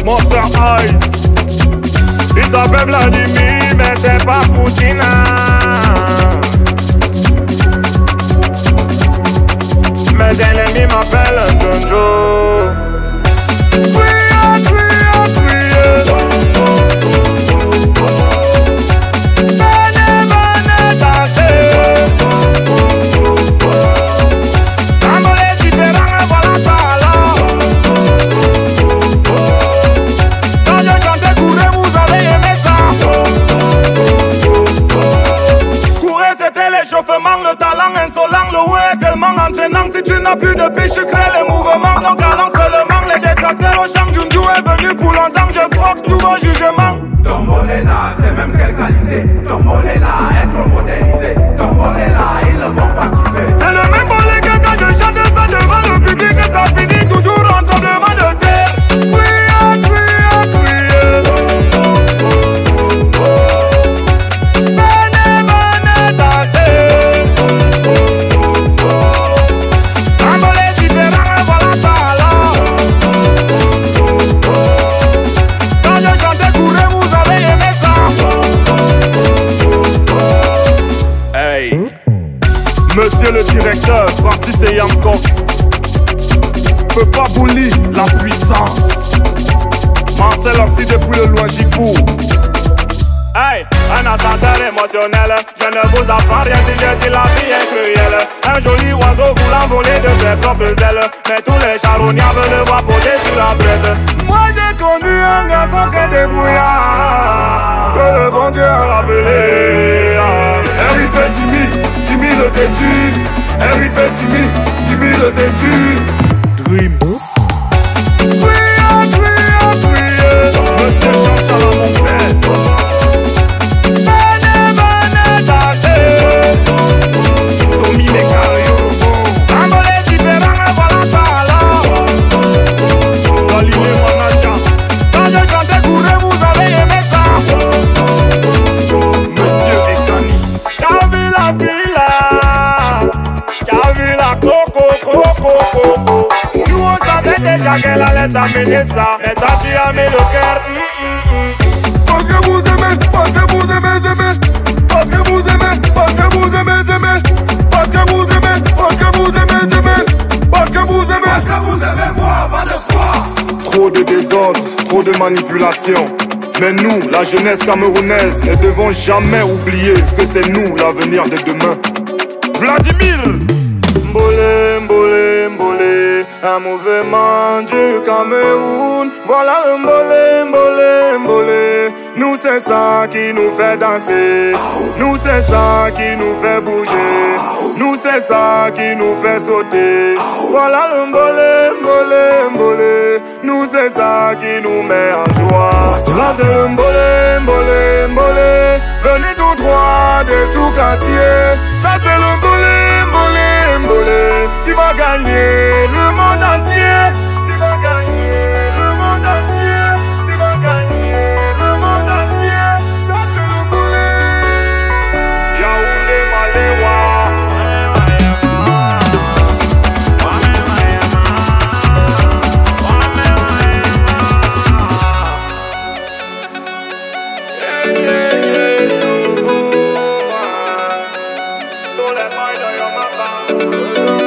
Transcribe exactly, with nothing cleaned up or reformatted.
Monster Ice. Il s'appelle Vladimir, mais c'est pas Poutine. Mes ennemis m'appellent Jojo. Crier, crier, crier. Venez, venez danser. Amoureux différents, voilà ça alors. Quand je chantais courez, vous avez aimé ça. Courir c'était l'échauffement, le talent insolent, le ouais tellement entraînant. Si tu n'as plus de péché, crée les mouvements, non calant seulement. Les détracteurs au champ Junju est venu pour longtemps, je fuck tout vos jugements. Tombolela, c'est même quelle qualité. Tombolela, être modélisé. Tombolela, ils ne vont pas kiffer. C'est le même bolé que quand je chante ça devant le public, et ça finit toujours en tremblement de terre. Crier, crier, crier. Venez, venez danser. Amoureux différents, voilà ça alors. Quand je chantais courez, vous avez aimé ça. Hey, monsieur le directeur, Francis et Yankoc peut pas bully la puissance. Marcel Oxy depuis le loin Jipou. Hey, un ascenseur émotionnel. Je ne vous apprends rien si je dis la vie est cruelle. Un joli oiseau voulant voler de ses propres ailes. Mais tous les charognards veulent le voir poser sur la braise. Moi j'ai connu un garçon très débrouillard que le bon Dieu a rappelé. Un ripé timide, timide le têtu. Un ripé timide, timide le têtu. Dreams. Crier, crier, crier. Monsieur Jean-Charles mon père. Venez, venez danser. Tommy Mecario. Amoureux différents, voilà ça alors. Galilée Manacha. Quand je chantais courez, vous avez aimé ça. Monsieur Ekani. T'as vu la fille t'as vu la coco, coco, coco. Nous on savait déjà qu'elle allait t'amener ça. Mais t'as tu as mis le cœur. mm, mm, mm. Parce que vous aimez, parce que vous aimez, aimez. Parce que vous aimez, parce que vous aimez, aimez. Parce que vous aimez, parce que vous aimez, aimez. Parce que vous aimez, Parce que vous aimez voir avant de voir. trop de désordre, trop de manipulation. Mais nous, la jeunesse camerounaise, ne devons jamais oublier que c'est nous l'avenir de demain. Vladimir. Mbolé, mbolé, mbolé, un mouvement du Cameroun. Voilà le mbolé, mbolé, mbolé. Nous c'est ça qui nous fait danser. Nous c'est ça qui nous fait bouger. Nous c'est ça qui nous fait sauter. Voilà le mbolé, mbolé, mbolé. Nous c'est ça qui nous met en joie. Là c'est le mbolé, mbolé, mbolé. Venu tout droit des sous-quartiers. Ça c'est le mbolé, mbolé, mbolé. Qui va gagner le monde entier. Qui va gagner le monde entier. Qui va gagner le monde entier. Ça c'est le mbolé. Yaoundé Malewa. Don't let my know your mama.